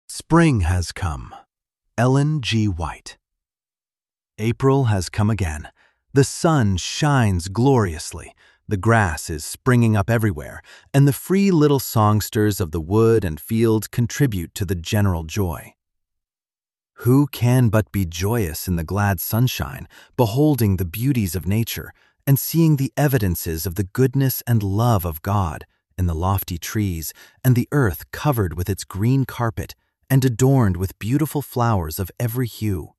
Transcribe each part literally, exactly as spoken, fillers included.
Spring has come. Ellen G. White. April has come again. The sun shines gloriously, the grass is springing up everywhere, and the free little songsters of the wood and field contribute to the general joy. Who can but be joyous in the glad sunshine, beholding the beauties of nature, and seeing the evidences of the goodness and love of God in the lofty trees, and the earth covered with its green carpet, and adorned with beautiful flowers of every hue?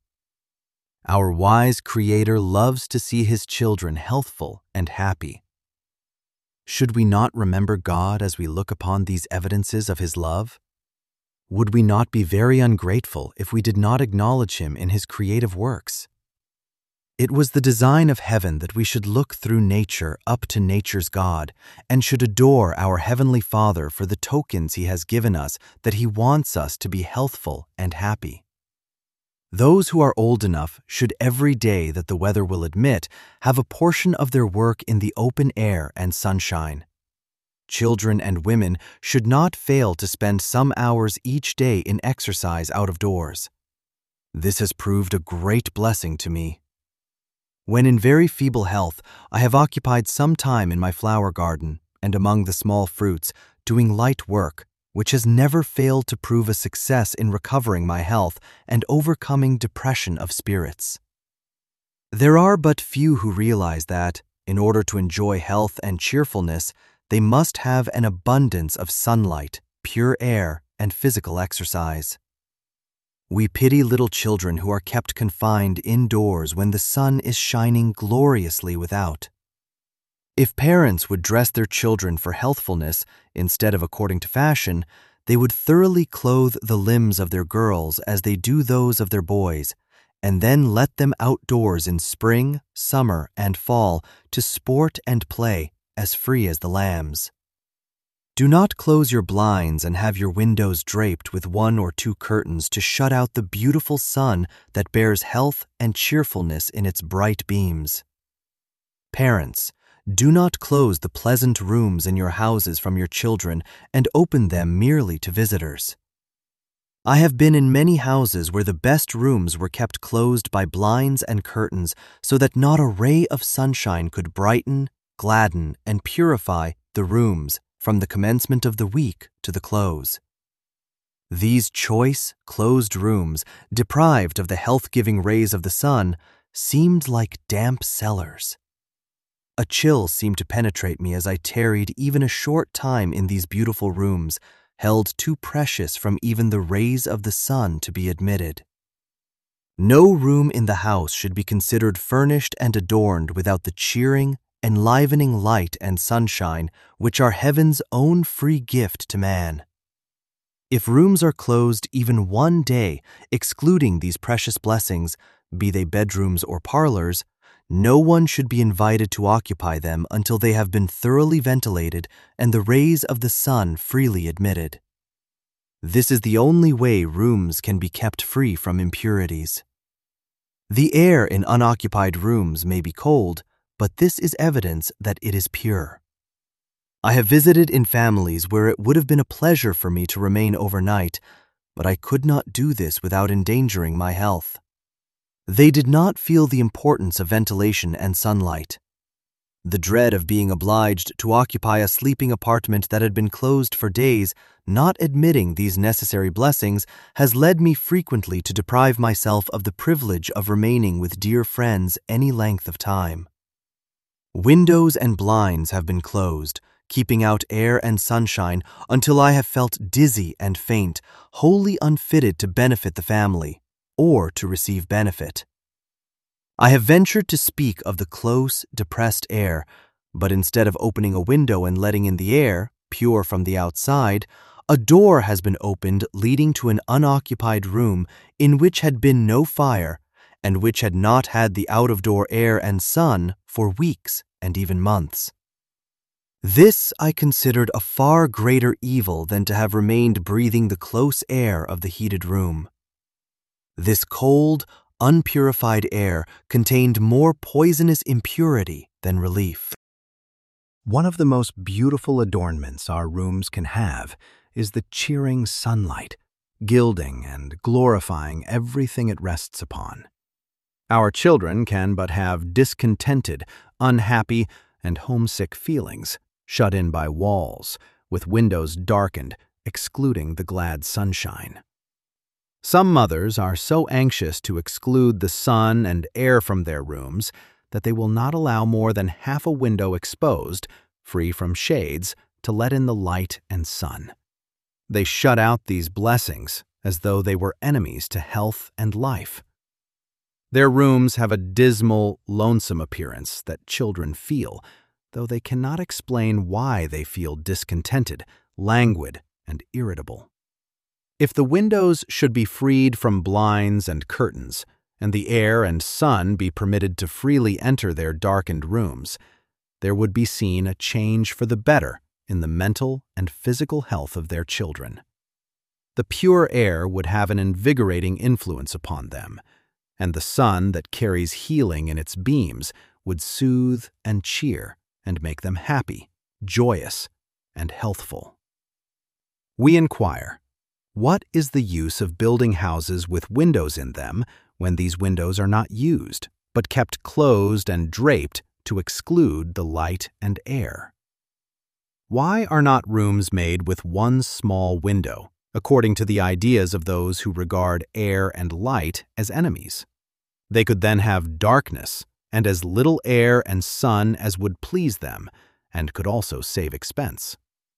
Our wise Creator loves to see His children healthful and happy. Should we not remember God as we look upon these evidences of His love? Would we not be very ungrateful if we did not acknowledge Him in His creative works? It was the design of heaven that we should look through nature up to nature's God, and should adore our Heavenly Father for the tokens He has given us that He wants us to be healthful and happy. Those who are old enough should every day that the weather will admit have a portion of their work in the open air and sunshine. Children and women should not fail to spend some hours each day in exercise out of doors. This has proved a great blessing to me. When in very feeble health, I have occupied some time in my flower garden and among the small fruits, doing light work, which has never failed to prove a success in recovering my health and overcoming depression of spirits. There are but few who realize that, in order to enjoy health and cheerfulness, they must have an abundance of sunlight, pure air, and physical exercise. We pity little children who are kept confined indoors when the sun is shining gloriously without. If parents would dress their children for healthfulness instead of according to fashion, they would thoroughly clothe the limbs of their girls as they do those of their boys, and then let them outdoors in spring, summer, and fall to sport and play as free as the lambs. Do not close your blinds and have your windows draped with one or two curtains to shut out the beautiful sun that bears health and cheerfulness in its bright beams. Parents, do not close the pleasant rooms in your houses from your children and open them merely to visitors. I have been in many houses where the best rooms were kept closed by blinds and curtains so that not a ray of sunshine could brighten, gladden, and purify the rooms from the commencement of the week to the close. These choice, closed rooms, deprived of the health-giving rays of the sun, seemed like damp cellars. A chill seemed to penetrate me as I tarried even a short time in these beautiful rooms, held too precious from even the rays of the sun to be admitted. No room in the house should be considered furnished and adorned without the cheering, enlivening light and sunshine which are heaven's own free gift to man. If rooms are closed even one day, excluding these precious blessings, be they bedrooms or parlors, no one should be invited to occupy them until they have been thoroughly ventilated and the rays of the sun freely admitted. This is the only way rooms can be kept free from impurities. The air in unoccupied rooms may be cold, but this is evidence that it is pure. I have visited in families where it would have been a pleasure for me to remain overnight, but I could not do this without endangering my health. They did not feel the importance of ventilation and sunlight. The dread of being obliged to occupy a sleeping apartment that had been closed for days, not admitting these necessary blessings, has led me frequently to deprive myself of the privilege of remaining with dear friends any length of time. Windows and blinds have been closed, keeping out air and sunshine until I have felt dizzy and faint, wholly unfitted to benefit the family, or to receive benefit. I have ventured to speak of the close, depressed air, but instead of opening a window and letting in the air, pure from the outside, a door has been opened leading to an unoccupied room in which had been no fire, and which had not had the out-of-door air and sun for weeks and even months. This I considered a far greater evil than to have remained breathing the close air of the heated room. This cold, unpurified air contained more poisonous impurity than relief. One of the most beautiful adornments our rooms can have is the cheering sunlight, gilding and glorifying everything it rests upon. Our children can but have discontented, unhappy, and homesick feelings, shut in by walls, with windows darkened, excluding the glad sunshine. Some mothers are so anxious to exclude the sun and air from their rooms that they will not allow more than half a window exposed, free from shades, to let in the light and sun. They shut out these blessings as though they were enemies to health and life. Their rooms have a dismal, lonesome appearance that children feel, though they cannot explain why they feel discontented, languid, and irritable. If the windows should be freed from blinds and curtains, and the air and sun be permitted to freely enter their darkened rooms, there would be seen a change for the better in the mental and physical health of their children. The pure air would have an invigorating influence upon them, and the sun that carries healing in its beams would soothe and cheer and make them happy, joyous, and healthful. We inquire, what is the use of building houses with windows in them when these windows are not used, but kept closed and draped to exclude the light and air? Why are not rooms made with one small window, according to the ideas of those who regard air and light as enemies? They could then have darkness and as little air and sun as would please them, and could also save expense.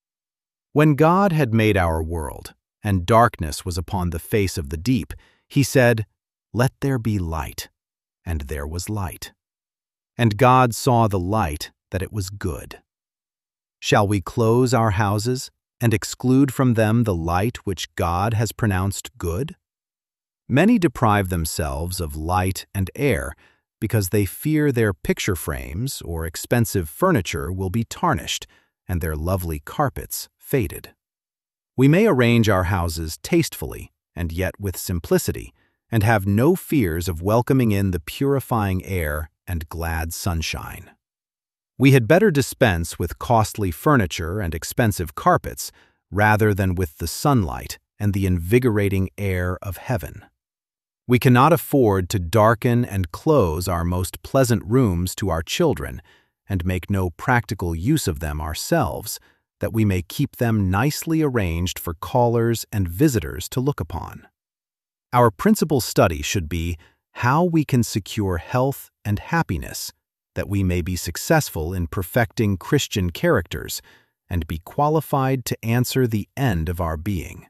When God had made our world, and darkness was upon the face of the deep, he said, "Let there be light," and there was light. And God saw the light that it was good. Shall we close our houses and exclude from them the light which God has pronounced good? Many deprive themselves of light and air because they fear their picture frames or expensive furniture will be tarnished and their lovely carpets faded. We may arrange our houses tastefully and yet with simplicity, and have no fears of welcoming in the purifying air and glad sunshine. We had better dispense with costly furniture and expensive carpets rather than with the sunlight and the invigorating air of heaven. We cannot afford to darken and close our most pleasant rooms to our children and make no practical use of them ourselves, that we may keep them nicely arranged for callers and visitors to look upon. Our principal study should be how we can secure health and happiness, that we may be successful in perfecting Christian characters and be qualified to answer the end of our being.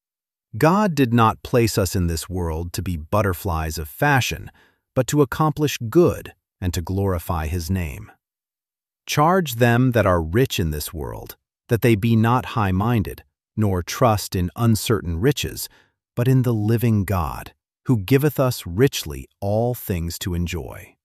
God did not place us in this world to be butterflies of fashion, but to accomplish good and to glorify His name. Charge them that are rich in this world, that they be not high-minded, nor trust in uncertain riches, but in the living God, who giveth us richly all things to enjoy.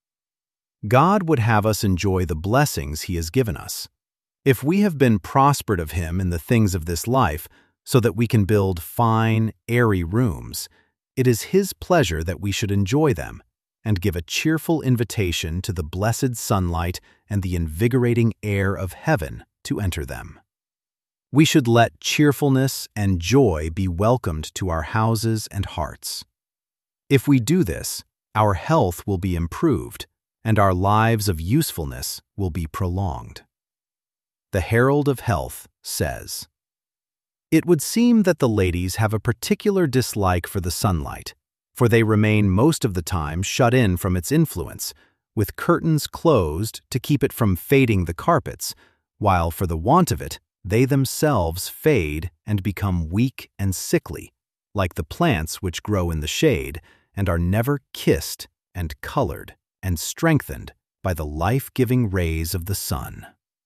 God would have us enjoy the blessings He has given us. If we have been prospered of Him in the things of this life, so that we can build fine, airy rooms, it is His pleasure that we should enjoy them and give a cheerful invitation to the blessed sunlight and the invigorating air of heaven to enter them. We should let cheerfulness and joy be welcomed to our houses and hearts. If we do this, our health will be improved, and our lives of usefulness will be prolonged. The Herald of Health says, "It would seem that the ladies have a particular dislike for the sunlight, for they remain most of the time shut in from its influence, with curtains closed to keep it from fading the carpets, while for the want of it, they themselves fade and become weak and sickly, like the plants which grow in the shade and are never kissed and colored and strengthened by the life-giving rays of the sun.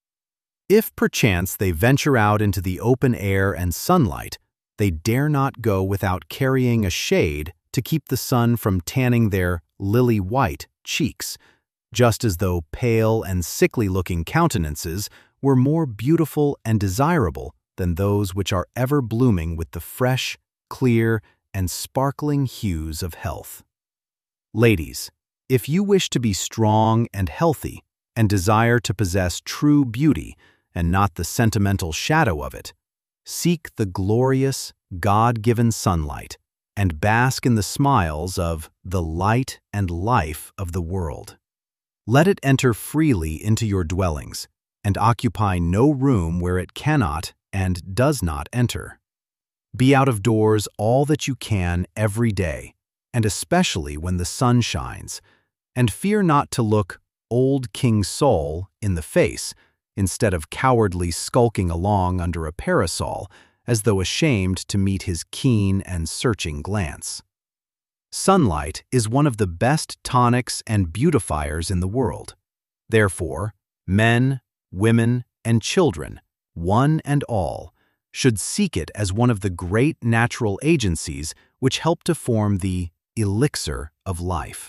If perchance they venture out into the open air and sunlight, they dare not go without carrying a shade to keep the sun from tanning their lily-white cheeks, just as though pale and sickly-looking countenances were more beautiful and desirable than those which are ever blooming with the fresh, clear, and sparkling hues of health. Ladies, if you wish to be strong and healthy and desire to possess true beauty and not the sentimental shadow of it, seek the glorious, God-given sunlight and bask in the smiles of the light and life of the world. Let it enter freely into your dwellings and occupy no room where it cannot and does not enter. Be out of doors all that you can every day, and especially when the sun shines, and fear not to look old King Sol in the face instead of cowardly skulking along under a parasol as though ashamed to meet his keen and searching glance. Sunlight is one of the best tonics and beautifiers in the world. Therefore, men, women, and children, one and all, should seek it as one of the great natural agencies which help to form the elixir of life.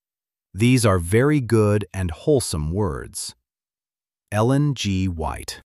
These are very good and wholesome words. Ellen G. White.